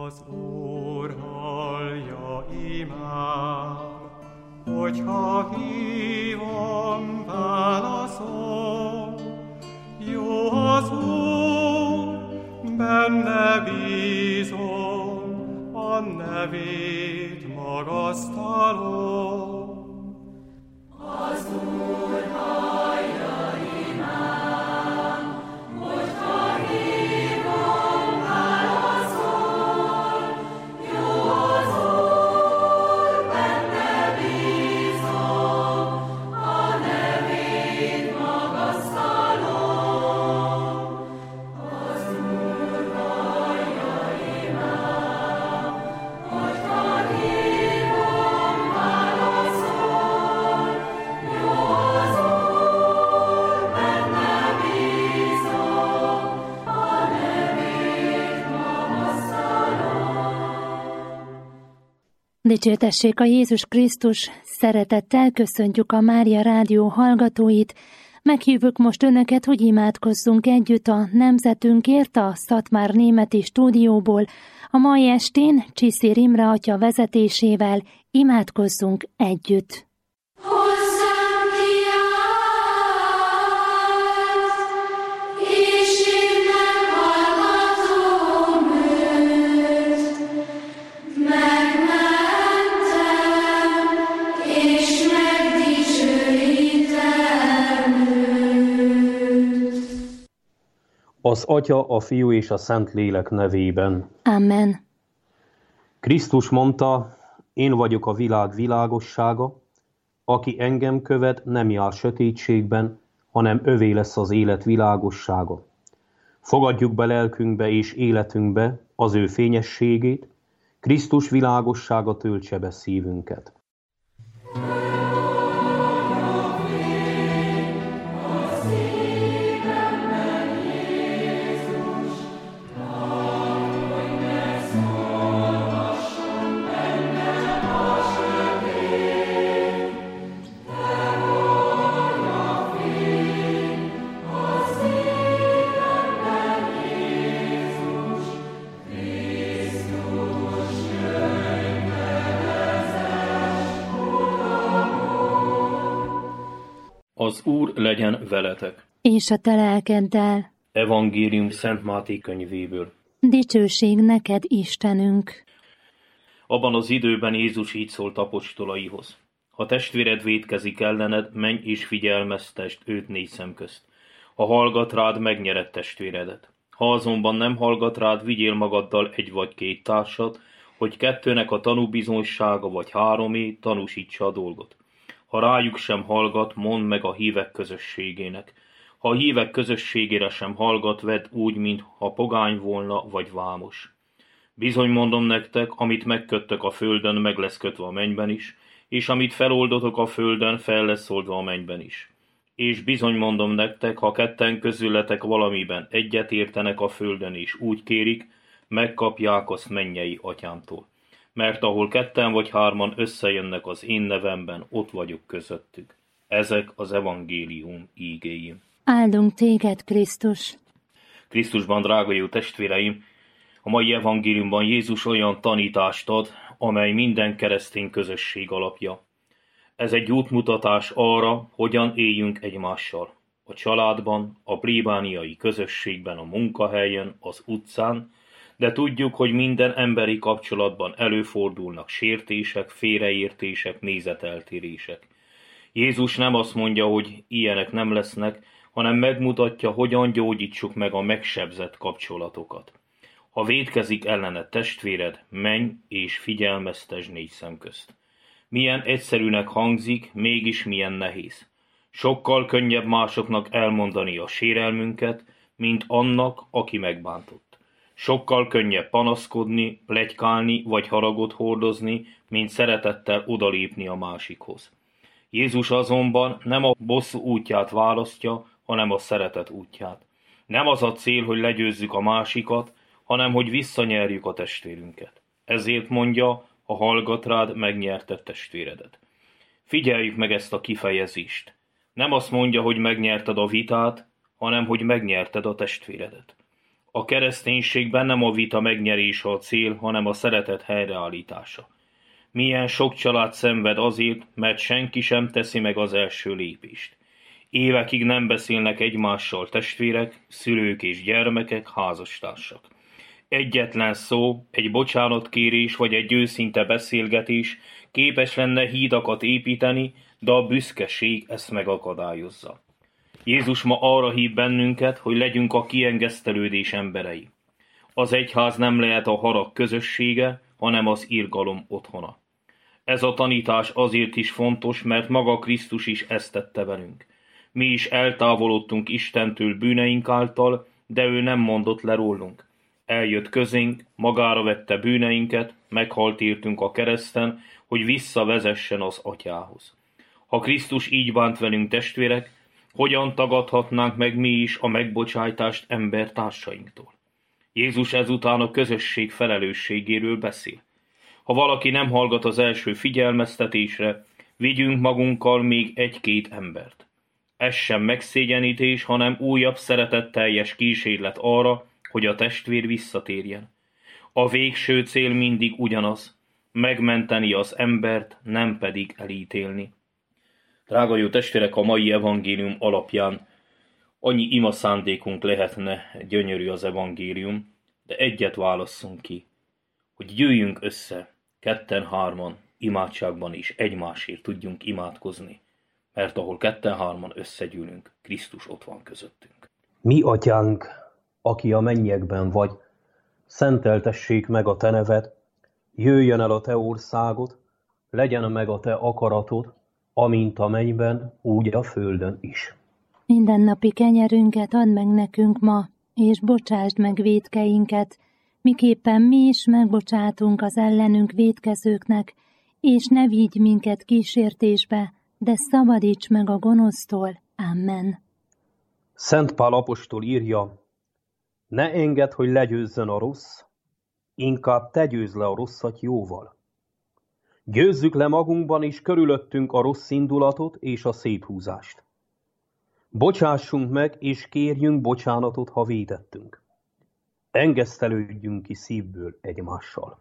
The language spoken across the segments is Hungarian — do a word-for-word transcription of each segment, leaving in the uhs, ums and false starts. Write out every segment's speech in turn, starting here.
Az Úr hallja imám, hogyha hívom, válaszol. Jó az Úr, benne bízom, a nevét magasztalom. Az Úr hallja imám, hogyha hívom, válaszol. Jó az Úr, benne bízom, a nevét magasztalom. Az Úr hallja imám, hogyha hívom, válaszol. Jó az Úr, benne bízom, a nevét magasztalom. Dicsértessék a Jézus Krisztus, szeretettel köszöntjük a Mária Rádió hallgatóit. Meghívjuk most önöket, hogy imádkozzunk együtt a nemzetünkért a Szatmár-Németi stúdióból. A mai estén Csiszér Imre atya vezetésével imádkozzunk együtt. Hozzám kiállt, és én meghallgatom őt. Megmentem, és megdicsőítem őt. Az Atya, a Fiú és a Szentlélek nevében. Amen. Krisztus mondta, én vagyok a világ világossága, aki engem követ, nem jár sötétségben, hanem övé lesz az élet világossága. Fogadjuk be lelkünkbe és életünkbe az ő fényességét, Krisztus világossága töltse be szívünket. Az Úr legyen veletek. És a te lelkeddel. Evangélium Szent Máté könyvéből. Dicsőség neked, Istenünk. Abban az időben Jézus így szólt apostolaihoz. Ha testvéred vétkezik ellened, menj és figyelmeztesd őt négy szem közt. Ha hallgat rád, megnyered testvéredet. Ha azonban nem hallgat rád, vigyél magaddal egy vagy két társat, hogy kettőnek a tanúbizonysága vagy háromé tanúsítsa a dolgot. Ha rájuk sem hallgat, mondd meg a hívek közösségének. Ha a hívek közösségére sem hallgat, vedd úgy, mintha pogány volna vagy vámos. Bizony mondom nektek, amit megköttek a földön, meg lesz kötve a mennyben is, és amit feloldotok a földön, fel lesz oldva a mennyben is. És bizony mondom nektek, ha ketten közületek valamiben egyet értenek a földön, és úgy kérik, megkapják azt mennyei atyámtól. Mert ahol ketten vagy hárman összejönnek az én nevemben, ott vagyok közöttük. Ezek az evangélium ígéi. Áldunk téged, Krisztus. Krisztusban, drága jó testvéreim, a mai evangéliumban Jézus olyan tanítást ad, amely minden keresztény közösség alapja. Ez egy útmutatás arra, hogyan éljünk egymással. A családban, a plébániai közösségben, a munkahelyen, az utcán, de tudjuk, hogy minden emberi kapcsolatban előfordulnak sértések, félreértések, nézeteltérések. Jézus nem azt mondja, hogy ilyenek nem lesznek, hanem megmutatja, hogyan gyógyítsuk meg a megsebzett kapcsolatokat. Ha vétkezik ellened testvéred, menj és figyelmeztesd négy szem közt. Milyen egyszerűnek hangzik, mégis milyen nehéz. Sokkal könnyebb másoknak elmondani a sérelmünket, mint annak, aki megbántott. Sokkal könnyebb panaszkodni, pletykálni vagy haragot hordozni, mint szeretettel odalépni a másikhoz. Jézus azonban nem a bosszú útját választja, hanem a szeretet útját. Nem az a cél, hogy legyőzzük a másikat, hanem hogy visszanyerjük a testvérünket. Ezért mondja, ha hallgat rád, megnyerted testvéredet. Figyeljük meg ezt a kifejezést. Nem azt mondja, hogy megnyerted a vitát, hanem hogy megnyerted a testvéredet. A kereszténységben nem a vita megnyerése a cél, hanem a szeretet helyreállítása. Milyen sok család szenved azért, mert senki sem teszi meg az első lépést. Évekig nem beszélnek egymással testvérek, szülők és gyermekek, házastársak. Egyetlen szó, egy bocsánatkérés vagy egy őszinte beszélgetés képes lenne hídakat építeni, de a büszkeség ezt megakadályozza. Jézus ma arra hív bennünket, hogy legyünk a kiengesztelődés emberei. Az egyház nem lehet a harag közössége, hanem az irgalom otthona. Ez a tanítás azért is fontos, mert maga Krisztus is ezt tette velünk. Mi is eltávolodtunk Istentől bűneink által, de ő nem mondott le rólunk. Eljött közénk, magára vette bűneinket, meghalt értünk a kereszten, hogy visszavezessen az Atyához. Ha Krisztus így bánt velünk, testvérek, hogyan tagadhatnánk meg mi is a megbocsájtást embertársainktól? Jézus ezután a közösség felelősségéről beszél. Ha valaki nem hallgat az első figyelmeztetésre, vigyünk magunkkal még egy-két embert. Ez sem megszégyenítés, hanem újabb szeretetteljes kísérlet arra, hogy a testvér visszatérjen. A végső cél mindig ugyanaz, megmenteni az embert, nem pedig elítélni. Drága jó testvérek, a mai evangélium alapján annyi ima szándékunk lehetne, gyönyörű az evangélium, de egyet válasszunk ki, hogy jöjjünk össze ketten-hárman imádságban is egymásért tudjunk imádkozni, mert ahol ketten-hárman összegyűlünk, Krisztus ott van közöttünk. Mi atyánk, aki a mennyekben vagy, szenteltessék meg a te neved, jöjjön el a te országod, legyen meg a te akaratod, amint a mennyben, úgy a földön is. Mindennapi kenyerünket add meg nekünk ma, és bocsásd meg vétkeinket, miképpen mi is megbocsátunk az ellenünk vétkezőknek, és ne vigy minket kísértésbe, de szabadíts meg a gonosztól. Amen. Szent Pál apostol írja, ne engedd, hogy legyőzzön a rossz, inkább te győzd le a rosszat jóval. Győzzük le magunkban és körülöttünk a rossz indulatot és a széthúzást. Bocsássunk meg és kérjünk bocsánatot, ha vétettünk. Engesztelődjünk ki szívből egymással.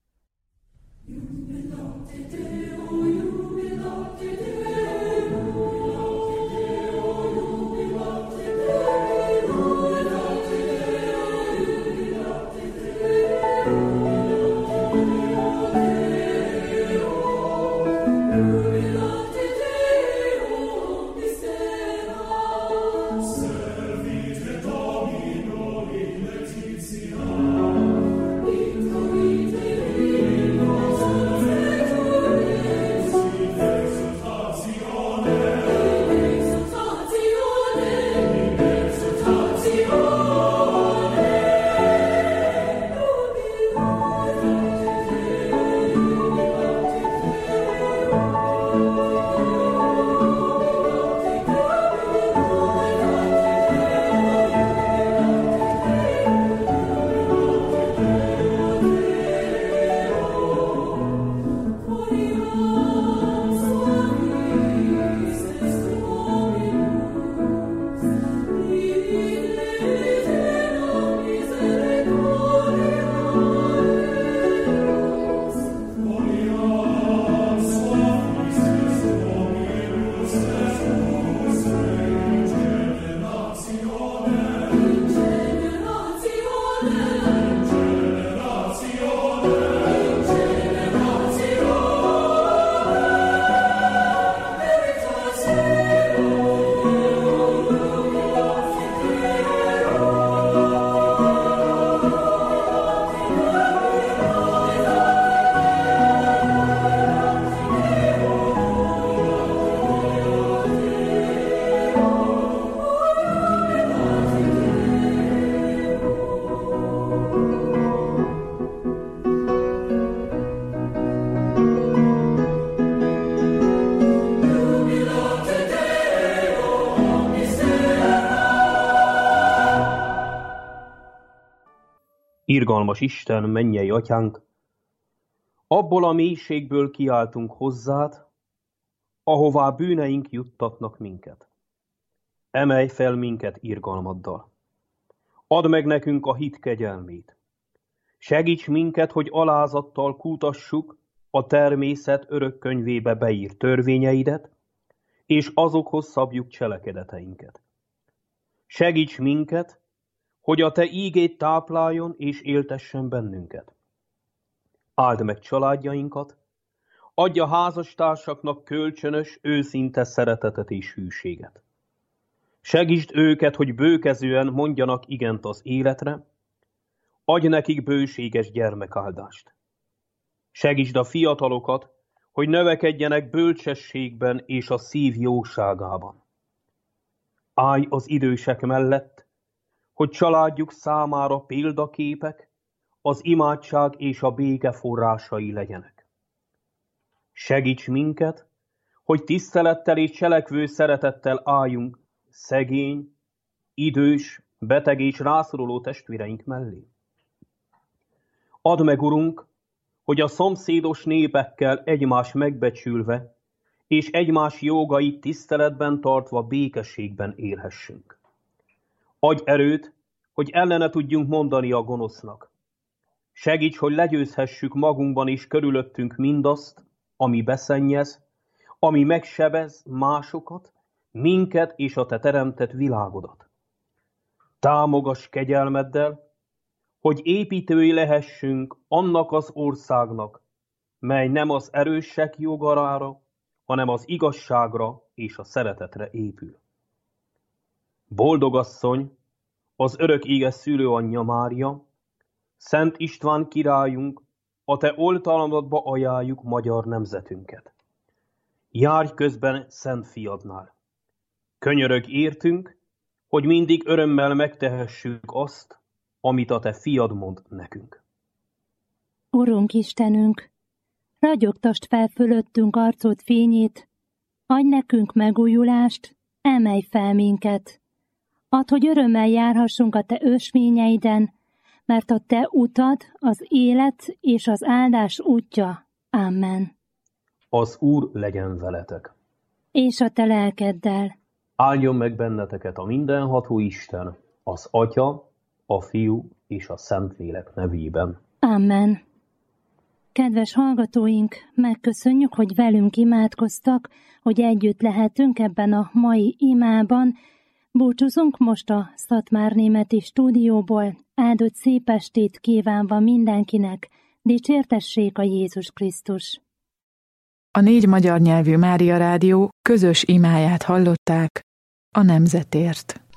Irgalmas Isten, mennyei atyánk, abból a mélységből kiáltunk hozzád, ahová bűneink juttatnak minket. Emelj fel minket irgalmaddal. Add meg nekünk a hit kegyelmét. Segíts minket, hogy alázattal kutassuk a természet örök könyvébe beírt törvényeidet, és azokhoz szabjuk cselekedeteinket. Segíts minket, hogy a Te ígéd tápláljon és éltessen bennünket. Áld meg családjainkat, adj a házastársaknak kölcsönös, őszinte szeretetet és hűséget. Segítsd őket, hogy bőkezően mondjanak igent az életre, adj nekik bőséges gyermekáldást. Segítsd a fiatalokat, hogy növekedjenek bölcsességben és a szív jóságában. Állj az idősek mellett, hogy családjuk számára példaképek, az imádság és a béke forrásai legyenek. Segíts minket, hogy tisztelettel és cselekvő szeretettel álljunk szegény, idős, beteg és rászoruló testvéreink mellé. Add meg, Urunk, hogy a szomszédos népekkel egymás megbecsülve és egymás jogait tiszteletben tartva békességben élhessünk. Adj erőt, hogy ellene tudjunk mondani a gonosznak. Segíts, hogy legyőzhessük magunkban és körülöttünk mindazt, ami beszennyez, ami megsebez másokat, minket és a Te teremtett világodat. Támogass kegyelmeddel, hogy építői lehessünk annak az országnak, mely nem az erősek jogarára, hanem az igazságra és a szeretetre épül. Boldogasszony, az örök éges szülőanyja Mária, Szent István királyunk, a Te oltalmadba ajánljuk magyar nemzetünket. Járj közben Szent Fiadnál. Könyörög értünk, hogy mindig örömmel megtehessük azt, amit a Te Fiad mond nekünk. Urunk Istenünk, ragyogtasd fel fölöttünk arcod fényét, adj nekünk megújulást, emelj fel minket. Add, hogy örömmel járhassunk a Te ösvényeiden, mert a Te utad az élet és az áldás útja. Amen. Az Úr legyen veletek. És a Te lelkeddel. Áldjon meg benneteket a mindenható Isten, az Atya, a Fiú és a Szentlélek nevében. Amen. Kedves hallgatóink, megköszönjük, hogy velünk imádkoztak, hogy együtt lehetünk ebben a mai imában. Búcsúzunk most a Szatmárnémeti stúdióból. Áldott szép estét kívánva mindenkinek, dicsértessék a Jézus Krisztus. A négy magyar nyelvű Mária Rádió közös imáját hallották a nemzetért.